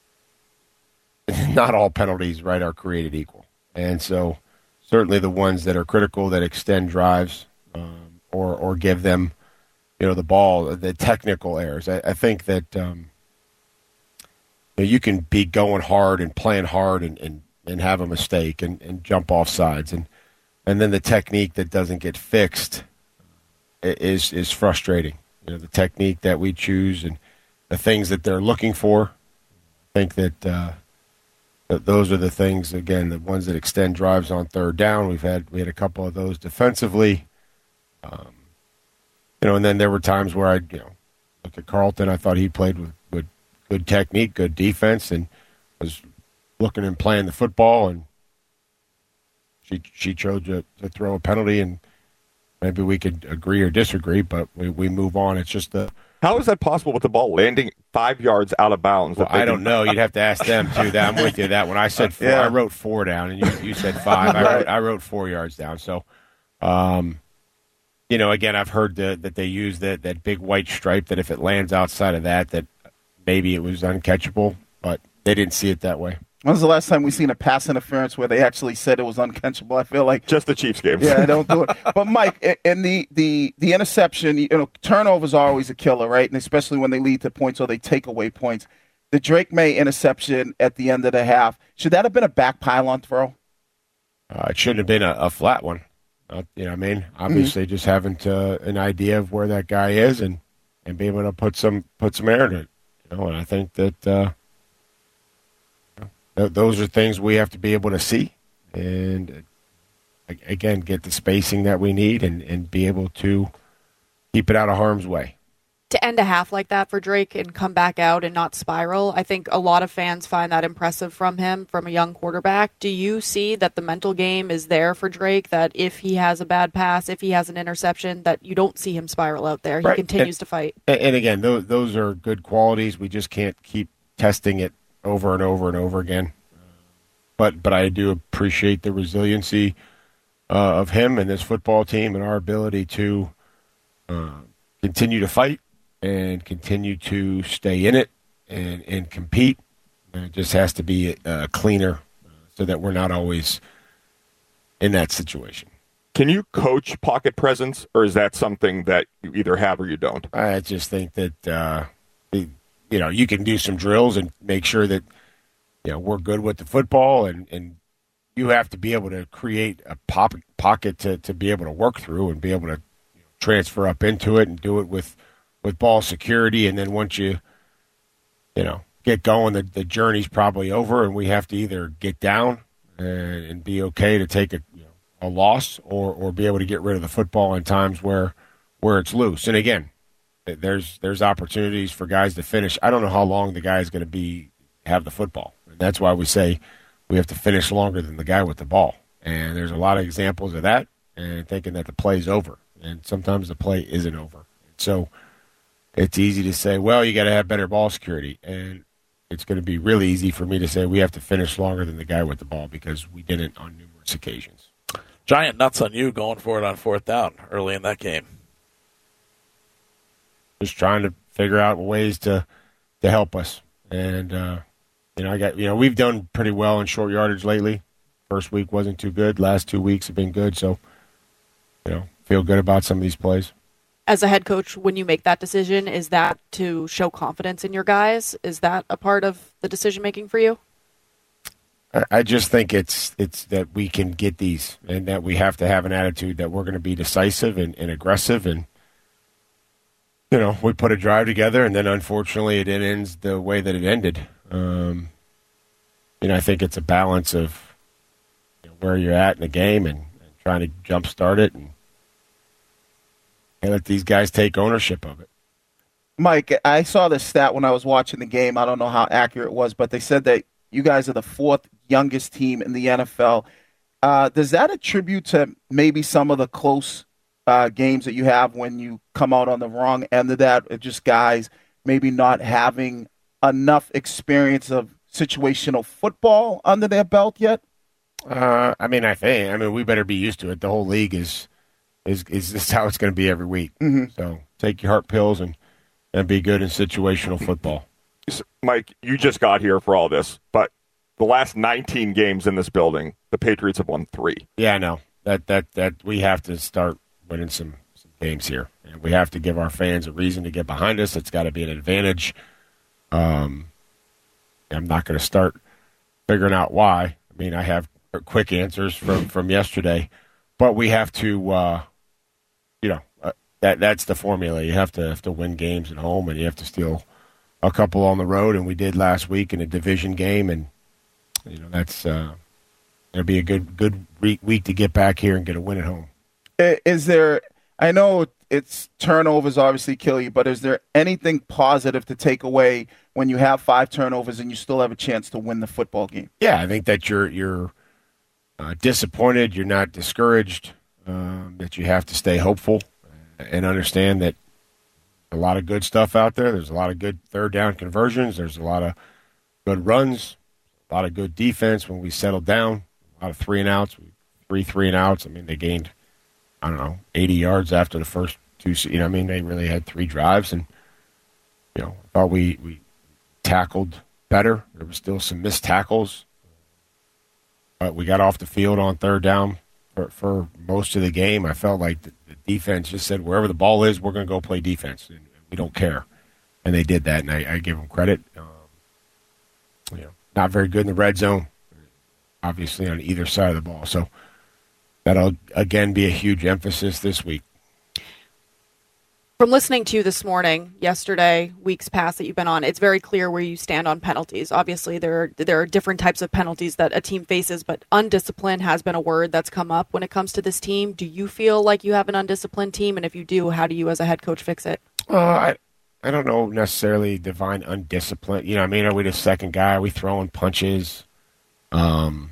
not all penalties, right, are created equal, and so certainly the ones that are critical that extend drives um, or or give them, you know, the ball, the technical errors. I, I think that um, you know, you can be going hard and playing hard and, and, and have a mistake and, and jump off sides. And, and then the technique that doesn't get fixed is is frustrating. You know, the technique that we choose and the things that they're looking for. I think that, uh, that those are the things, again, the ones that extend drives on third down. We've had we had a couple of those defensively. Um, You know, and then there were times where I, you know, look at Carlton. I thought he played with, with good technique, good defense, and was looking and playing the football. And she she chose to, to throw a penalty, and maybe we could agree or disagree, but we, we move on. It's just the how is that possible with the ball landing five yards out of bounds? Well, I don't know. You'd have to ask them too. That I'm with you. That when I said four, Yeah. I wrote four down, and you you said five. I wrote I wrote four yards down. So. Um, You know, again, I've heard the, that they use that, that big white stripe, that if it lands outside of that, that maybe it was uncatchable, but they didn't see it that way. When was the last time we seen a pass interference where they actually said it was uncatchable? I feel like just the Chiefs games. Yeah, don't do it. But Mike, and the the the interception, you know, turnovers are always a killer, right? And especially when they lead to points or they take away points. The Drake May interception at the end of the half, should that have been a back pylon throw? Uh, it shouldn't have been a, a flat one. Uh, you know what I mean? Obviously, mm-hmm. just having to, an idea of where that guy is and, and be able to put some put some air in it. You know, and I think that uh, th- those are things we have to be able to see and, uh, again, get the spacing that we need and, and be able to keep it out of harm's way. To end a half like that for Drake and come back out and not spiral, I think a lot of fans find that impressive from him, from a young quarterback. Do you see that the mental game is there for Drake, that if he has a bad pass, if he has an interception, that you don't see him spiral out there? He right. continues and, to fight. And again, those, those are good qualities. We just can't keep testing it over and over and over again. But, but I do appreciate the resiliency uh, of him and this football team and our ability to uh, continue to fight and continue to stay in it and, and compete. And it just has to be uh, cleaner so that we're not always in that situation. Can you coach pocket presence, or is that something that you either have or you don't? I just think that, uh, you know, you can do some drills and make sure that, you know, we're good with the football, and, and you have to be able to create a pop, pocket to, to be able to work through and be able to you know, transfer up into it and do it with with ball security, and then once you, you know, get going, the, the journey's probably over, and we have to either get down and, and be okay to take a, you know, a loss, or, or be able to get rid of the football in times where where it's loose. And again, there's there's opportunities for guys to finish. I don't know how long the guy is going to be have the football, and that's why we say we have to finish longer than the guy with the ball. And there's a lot of examples of that, and thinking that the play's over, and sometimes the play isn't over. So it's easy to say, well, you got to have better ball security. And it's going to be really easy for me to say we have to finish longer than the guy with the ball because we didn't on numerous occasions. Giant nuts on you going for it on fourth down early in that game. Just trying to figure out ways to to help us. And, uh, you know, I got, you know, we've done pretty well in short yardage lately. First week wasn't too good. Last two weeks have been good. So, you know, feel good about some of these plays. As a head coach, when you make that decision, is that to show confidence in your guys? Is that a part of the decision-making for you? I just think it's it's that we can get these, and that we have to have an attitude that we're going to be decisive and, and aggressive. And, you know, we put a drive together, and then unfortunately it ends the way that it ended. Um, you know, I think it's a balance of you know, where you're at in the game and, and trying to jumpstart it and, and let these guys take ownership of it. Mike, I saw this stat when I was watching the game. I don't know how accurate it was, but they said that you guys are the fourth youngest team in the N F L. Uh, does that attribute to maybe some of the close uh, games that you have when you come out on the wrong end of that, or just guys maybe not having enough experience of situational football under their belt yet? Uh, I mean, I think, I mean, we better be used to it. The whole league is is is this how it's going to be every week. Mm-hmm. So take your heart pills and, and be good in situational football. Mike, you just got here for all this, but the last nineteen games in this building, the Patriots have won three. Yeah, I know. That that that we have to start winning some, some games here. And we have to give our fans a reason to get behind us. It's got to be an advantage. Um, I'm not going to start figuring out why. I mean, I have quick answers from, from yesterday, but we have to, uh, you know, uh, that that's the formula. You have to have to win games at home, and you have to steal a couple on the road, and we did last week in a division game, and you know that's uh, it'll be a good good week to get back here and get a win at home. Is there? I know it's turnovers obviously kill you, but is there anything positive to take away when you have five turnovers and you still have a chance to win the football game? Yeah, I think that you're you're uh, disappointed, you're not discouraged, um, that you have to stay hopeful and understand that a lot of good stuff out there. There's a lot of good third down conversions. There's a lot of good runs, a lot of good defense when we settled down, a lot of three and outs, three three and outs. I mean, they gained, I don't know, eighty yards after the first two. You know, I mean, they really had three drives, and you know, I thought we we tackled better. There was still some missed tackles, but we got off the field on third down for, for most of the game. I felt like the, the defense just said, wherever the ball is, we're going to go play defense, and we don't care. And they did that, and I, I give them credit. Um, you know, not very good in the red zone. obviously on either side of the ball. So that'll, again, be a huge emphasis this week. From listening to you this morning, yesterday, weeks past that you've been on, it's very clear where you stand on penalties. Obviously, there are, there are different types of penalties that a team faces, but undisciplined has been a word that's come up when it comes to this team. Do you feel like you have an undisciplined team? And if you do, how do you as a head coach fix it? Uh, I, I don't know necessarily define undisciplined. You know, I mean, are we the second guy? Are we throwing punches? Um,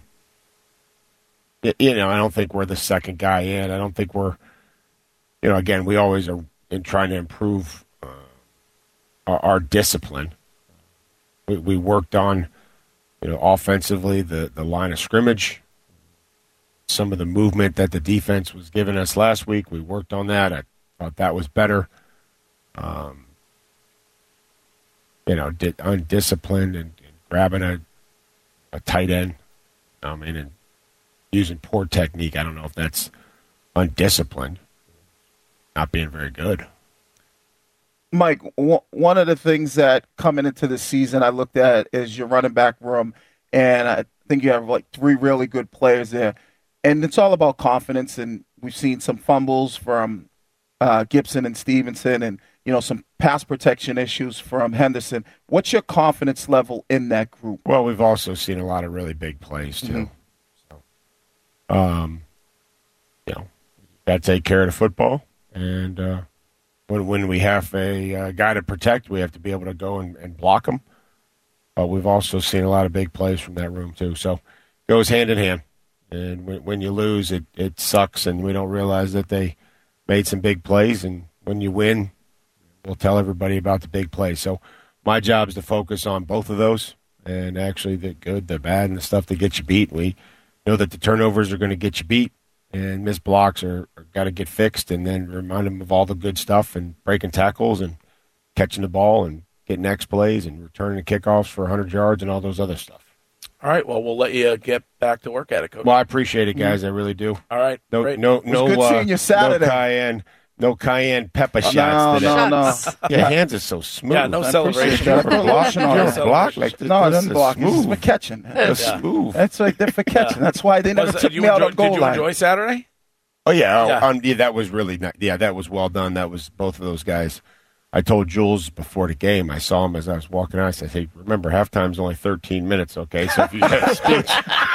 you know, I don't think we're the second guy in. I don't think we're, you know, again, we always are in trying to improve uh, our, our discipline. We, we worked on, you know, offensively, the, the line of scrimmage, some of the movement that the defense was giving us last week. We worked on that. I thought that was better. Um, you know, did, undisciplined and, and grabbing a, a tight end. I mean, and using poor technique. I don't know if that's undisciplined. Not being very good. Mike, w- one of the things that coming into the season I looked at is your running back room, and I think you have like three really good players there. And it's all about confidence, and we've seen some fumbles from uh, Gibson and Stevenson and, you know, some pass protection issues from Henderson. What's your confidence level in that group? Well, we've also seen a lot of really big plays, too. Mm-hmm. So, um, you know, got to take care of the football. And uh, when when we have a uh, guy to protect, we have to be able to go and, and block him. But we've also seen a lot of big plays from that room, too. So it goes hand in hand. And when, when you lose, it, it sucks, and we don't realize that they made some big plays. And when you win, we'll tell everybody about the big plays. So my job is to focus on both of those, and actually the good, the bad, and the stuff that gets you beat. We know that the turnovers are going to get you beat. And missed blocks are, are got to get fixed, and then remind them of all the good stuff and breaking tackles and catching the ball and getting X plays and returning the kickoffs for one hundred yards and all those other stuff. All right. Well, we'll let you get back to work at it, Coach. Well, I appreciate it, guys. Mm-hmm. I really do. All right. No, great. no, no, good uh, seeing you Saturday. no cayenne, no cayenne pepper Uh, shots no, today. no, no. Your hands are so smooth. Yeah, no I celebration. appreciate that. I put lotion on You it. ever block like this? No, I This didn't is block. This is smooth. for catching. That's Yeah. smooth. That's like they're for catching. That's why they never Was, took you me out enjoy, on goal did you line. enjoy Saturday? Oh yeah, Yeah. oh, um, yeah, that was really nice. Yeah, that was well done. That was both of those guys. I told Jules before the game. I saw him as I was walking out. I said, "Hey, remember, halftime's only thirteen minutes. Okay, so if you got a speech,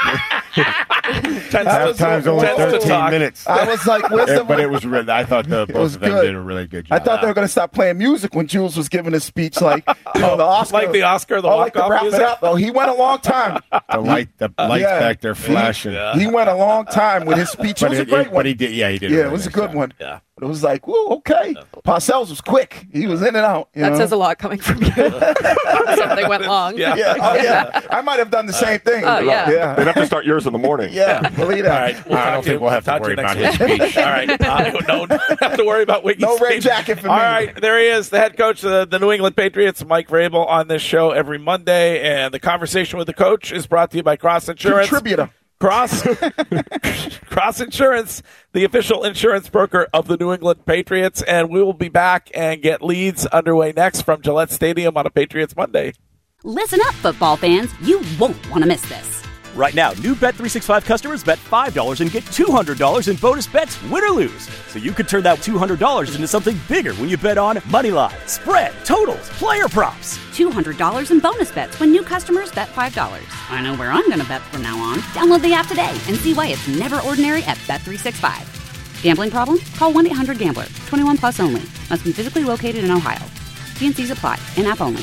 halftime's only thirteen minutes." I was like, "Where's the?" But it was really. I thought the, both was of them good. did a really good job. I thought they were going to stop playing music when Jules was giving his speech, like you know, the Oscar, Like the Oscar, the oh, like to walk-off wrap music? it up. Oh, he went a long time. the light, the lights Yeah. back there flashing. Yeah. He went a long time with his speech. It But was a it- great it- one. but he did. Yeah, he did. Yeah, a it really was a nice good job. one. Yeah. But it was like, whoa, okay. Parcells was quick. He was in and out. You That know? says a lot coming from you. Something went long. Yeah. Yeah, oh yeah. I might have done the same thing. Oh, yeah. yeah. They'd have to start yours in the morning. Yeah, believe All that. right. We'll I talk don't to think you- we'll have to talk worry you about next his week. speech. All right. Uh, no, don't have to worry about Wiggy's No red speech. jacket for All me. right. There he is, the head coach of the, the New England Patriots, Mike Vrabel, on this show every Monday. And the conversation with the coach is brought to you by Cross Insurance. Contributor. Cross Cross Insurance, the official insurance broker of the New England Patriots. And we will be back and get leads underway next from Gillette Stadium on a Patriots Monday. Listen up, football fans. You won't want to miss this. Right now, new Bet three sixty-five customers bet five dollars and get two hundred dollars in bonus bets, win or lose. So you could turn that two hundred dollars into something bigger when you bet on money line, spread, totals, player props. two hundred dollars in bonus bets when new customers bet five dollars. I know where I'm going to bet from now on. Download the app today and see why it's never ordinary at Bet three sixty-five. Gambling problem? Call one eight hundred gambler. twenty-one plus only. Must be physically located in Ohio. T and C's apply. In-app only.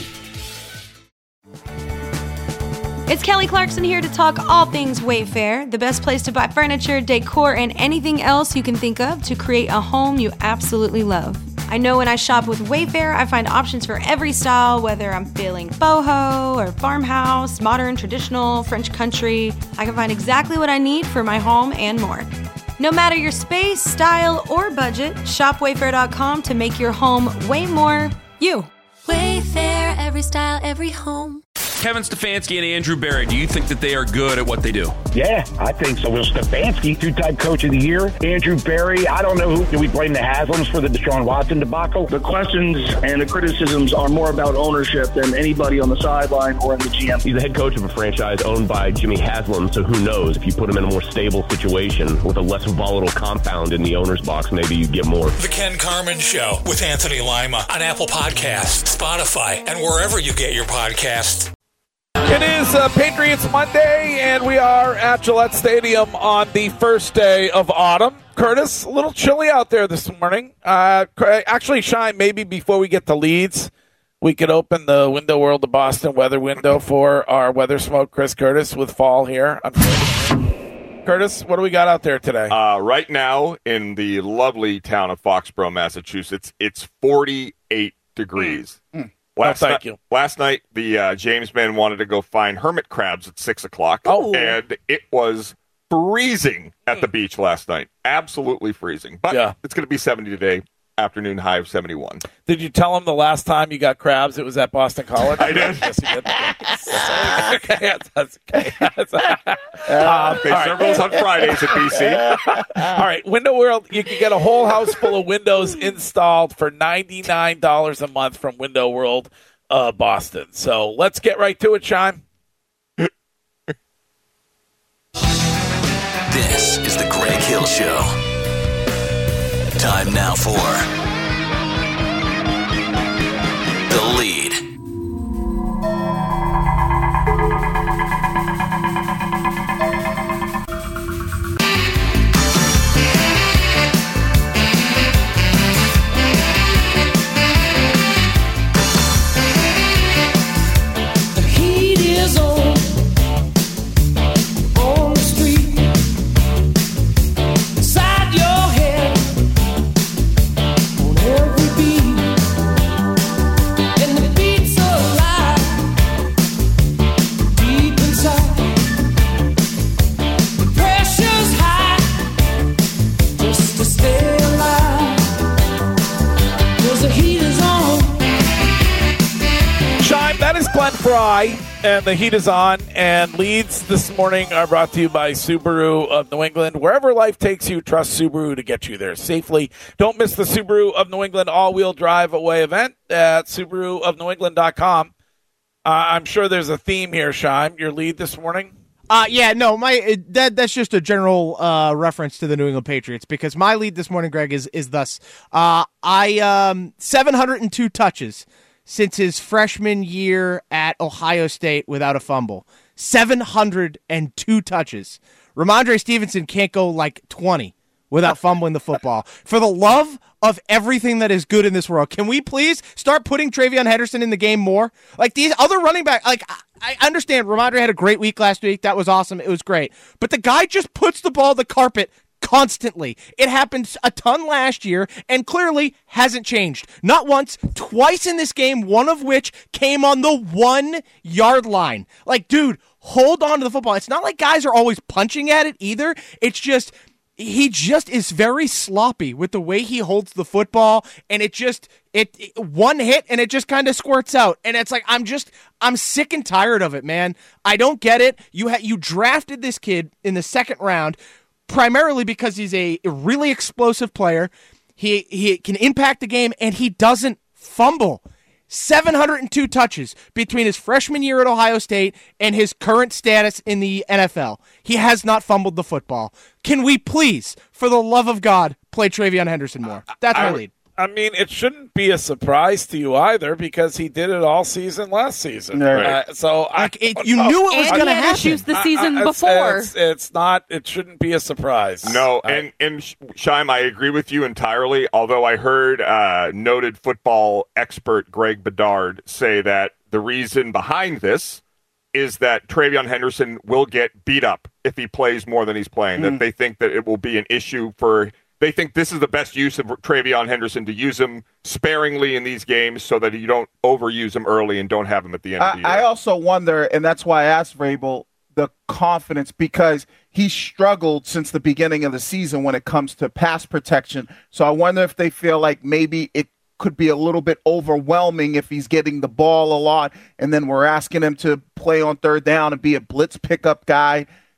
It's Kelly Clarkson here to talk all things Wayfair, the best place to buy furniture, decor, and anything else you can think of to create a home you absolutely love. I know when I shop with Wayfair, I find options for every style, whether I'm feeling boho or farmhouse, modern, traditional, French country. I can find exactly what I need for my home and more. No matter your space, style, or budget, shop wayfair dot com to make your home way more you. Wayfair, every style, every home. Kevin Stefanski and Andrew Barry, do you think that they are good at what they do? Yeah, I think so. Will Stefanski, two-time coach of the year. Andrew Berry, I don't know who. Do we blame the Haslams for the Deshaun Watson debacle? The questions and the criticisms are more about ownership than anybody on the sideline or in the G M. He's the head coach of a franchise owned by Jimmy Haslam, so who knows? If you put him in a more stable situation with a less volatile compound in the owner's box, maybe you get more. The Ken Carman Show with Anthony Lima on Apple Podcasts, Spotify, and wherever you get your podcasts. It is uh, Patriots Monday, and we are at Gillette Stadium on the first day of autumn. Curtis, a little chilly out there this morning. Uh, actually, Shine, maybe before we get to leads, we could open the Window World of Boston weather window for our weather smoke, Chris Curtis, with fall here. Curtis, what do we got out there today? Uh, right now, in the lovely town of Foxborough, Massachusetts, it's forty-eight degrees. Mm. Mm. Last, oh, thank night, you. last night, the uh, James men wanted to go find hermit crabs at six o'clock, oh. and it was freezing at the beach last night. Absolutely freezing. But yeah. It's going to be seventy today, afternoon high of seventy-one. Did you tell him the last time you got crabs, it was at Boston College? I did. Yes, you did. Okay, that's okay. That's, uh, they serve those on Fridays at B C. All right, Window World, you can get a whole house full of windows installed for ninety-nine dollars a month from Window World uh, Boston. So let's get right to it, Sean. This is the Greg Hill Show. Time now for The Lead. The heat is on, on the street, inside your head, on every beat, and the beats alive, deep inside. The pressure's high, just to stay alive, 'cause the heat is on. Shime, that is Glenn Fry, and the heat is on. And leads this morning are brought to you by Subaru of New England. Wherever life takes you, trust Subaru to get you there safely. Don't miss the Subaru of New England all-wheel drive away event at Subaru of New England dot com. Uh, I'm sure there's a theme here, Shime. Your lead this morning? Uh, yeah, no, my it, that that's just a general uh, reference to the New England Patriots, because my lead this morning, Greg, is is thus: uh, I um, seven hundred two touches since his freshman year at Ohio State without a fumble. seven hundred two touches. Ramondre Stevenson can't go like twenty without fumbling the football. For the love of everything that is good in this world, can we please start putting TreVeyon Henderson in the game more? Like these other running back, like I understand Ramondre had a great week last week. That was awesome. It was great. But the guy just puts the ball on the carpet constantly. It happened a ton last year and clearly hasn't changed. Not once, twice in this game, one of which came on the one yard line. Like, dude, hold on to the football. It's not like guys are always punching at it either. It's just, he just is very sloppy with the way he holds the football, and it just, it, it one hit and it just kind of squirts out. And it's like, I'm just, I'm sick and tired of it, man. I don't get it. You ha- you drafted this kid in the second round primarily because he's a really explosive player. He he can impact the game, and he doesn't fumble. seven hundred two touches between his freshman year at Ohio State and his current status in the N F L. He has not fumbled the football. Can we please, for the love of God, play TreVeyon Henderson more? That's my I, lead. I mean, it shouldn't be a surprise to you either, because he did it all season last season. Right. Uh, so like I, it, you knew it was going to happen. Issues the season I, I, it's, before. It's, it's not. It shouldn't be a surprise. No, uh, and and Shime, I agree with you entirely. Although I heard uh, noted football expert Greg Bedard say that the reason behind this is that TreVeyon Henderson will get beat up if he plays more than he's playing. Mm. That they think that it will be an issue for. They think this is the best use of TreVeyon Henderson, to use him sparingly in these games so that you don't overuse him early and don't have him at the end I, of the year. I also wonder, and that's why I asked Vrabel, the confidence, because he struggled since the beginning of the season when it comes to pass protection. So I wonder if they feel like maybe it could be a little bit overwhelming if he's getting the ball a lot, and then we're asking him to play on third down and be a blitz pickup guy.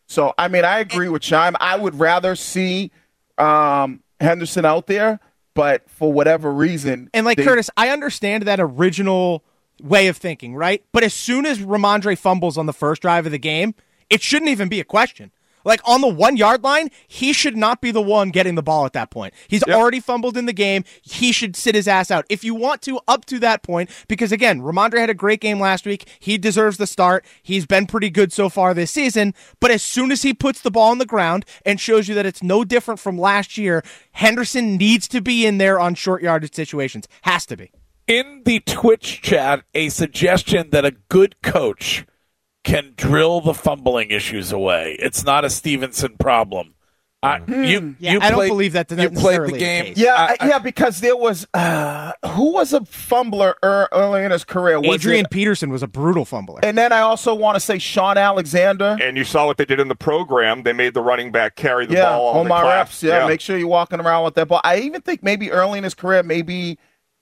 So, I mean, I agree with Chime. I would rather see um, Henderson out there, but for whatever reason. And like they, Curtis, I understand that original way of thinking, right? But as soon as Ramondre fumbles on the first drive of the game, it shouldn't even be a question. Like, on the one-yard line, he should not be the one getting the ball at that point. He's yep. already fumbled in the game. He should sit his ass out. If you want to, up to that point, because, again, Ramondre had a great game last week. He deserves the start. He's been pretty good so far this season. But as soon as he puts the ball on the ground and shows you that it's no different from last year, Henderson needs to be in there on short yardage situations. Has to be. In the Twitch chat, a suggestion that a good coach can drill the fumbling issues away. It's not a Stevenson problem. I, you, yeah, you I played, don't believe that. You played the game. The yeah, I, I, yeah, because there was uh, who was a fumbler er, early in his career? Was Adrian it, Peterson was a brutal fumbler. And then I also want to say Sean Alexander. And you saw what they did in the program. They made the running back carry the yeah, ball on Omar the Epps. Yeah, yeah, make sure you're walking around with that ball. I even think maybe early in his career, maybe.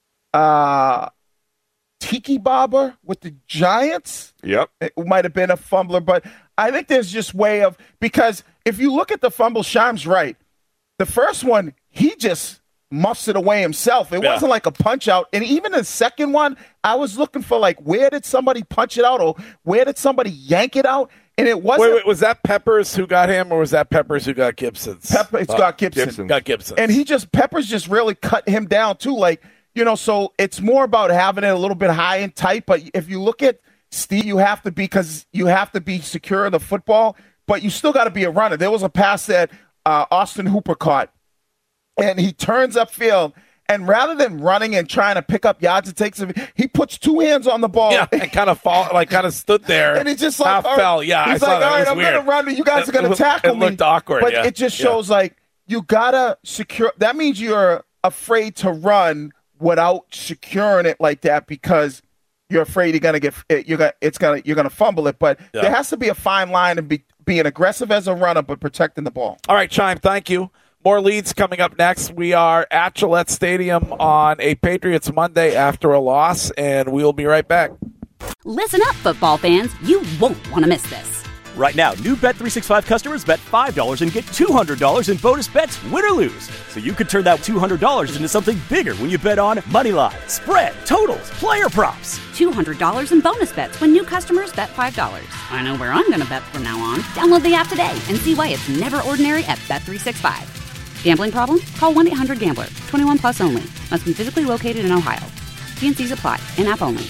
Uh, Tiki Barber with the Giants. Yep. It might have been a fumbler, but I think there's just way of, because if you look at the fumble, Shime's right. The first one, he just muffs it away himself. It yeah. wasn't like a punch out. And even the second one, I was looking for like, where did somebody punch it out or where did somebody yank it out? And it wasn't. Wait, wait, was that Peppers who got him or was that Peppers who got Gibson's? Pepper, it's oh, got Gibson. Gibson. Got Gibson. And he just, Peppers just really cut him down too. Like, you know, so it's more about having it a little bit high and tight. But if you look at Steve, you have to be, because you have to be secure in the football, but you still got to be a runner. There was a pass that uh, Austin Hooper caught, and he turns upfield, and rather than running and trying to pick up yards, it takes him, he puts two hands on the ball. Yeah, and kind of fall, like kind of stood there. And he just like, half right, fell. Yeah, he's I like, saw all right, that. I'm going to run, you guys are going to tackle it me. It looked awkward, But yeah. it just yeah. shows like you got to secure, that means you're afraid to run without securing it like that, because you're afraid you're gonna get you're gonna it's gonna you're gonna fumble it. But yeah. there has to be a fine line and be being aggressive as a runner, but protecting the ball. All right, Chime, thank you. More leads coming up next. We are at Gillette Stadium on a Patriots Monday after a loss, and we'll be right back. Listen up, football fans. You won't want to miss this. Right now, new Bet three sixty-five customers bet five dollars and get two hundred dollars in bonus bets, win or lose. So you could turn that two hundred dollars into something bigger when you bet on money line, spread, totals, player props. two hundred dollars in bonus bets when new customers bet five dollars. I know where I'm going to bet from now on. Download the app today and see why it's never ordinary at Bet three sixty-five. Gambling problem? Call one eight hundred gambler. twenty-one plus only. Must be physically located in Ohio. T and C's apply. In-app only.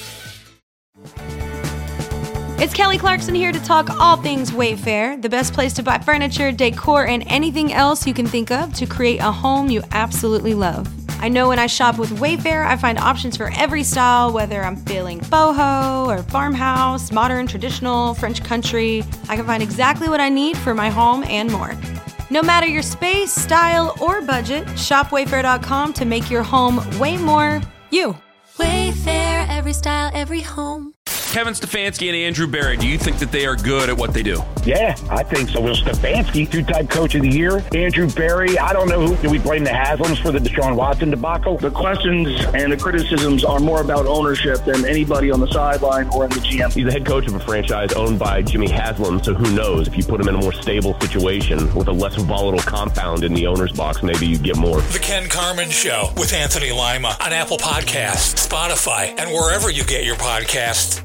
It's Kelly Clarkson here to talk all things Wayfair, the best place to buy furniture, decor, and anything else you can think of to create a home you absolutely love. I know when I shop with Wayfair, I find options for every style, whether I'm feeling boho or farmhouse, modern, traditional, French country. I can find exactly what I need for my home and more. No matter your space, style, or budget, shop wayfair dot com to make your home way more you. Wayfair, every style, every home. Kevin Stefanski and Andrew Berry, do you think that they are good at what they do? Yeah, I think so. Will Stefanski, two-time coach of the year. Andrew Berry, I don't know who. Do we blame the Haslams for the Deshaun Watson debacle? The questions and the criticisms are more about ownership than anybody on the sideline or in the G M. He's the head coach of a franchise owned by Jimmy Haslam, so who knows? If you put him in a more stable situation with a less volatile compound in the owner's box, maybe you get more. The Ken Carman Show with Anthony Lima on Apple Podcasts, Spotify, and wherever you get your podcasts.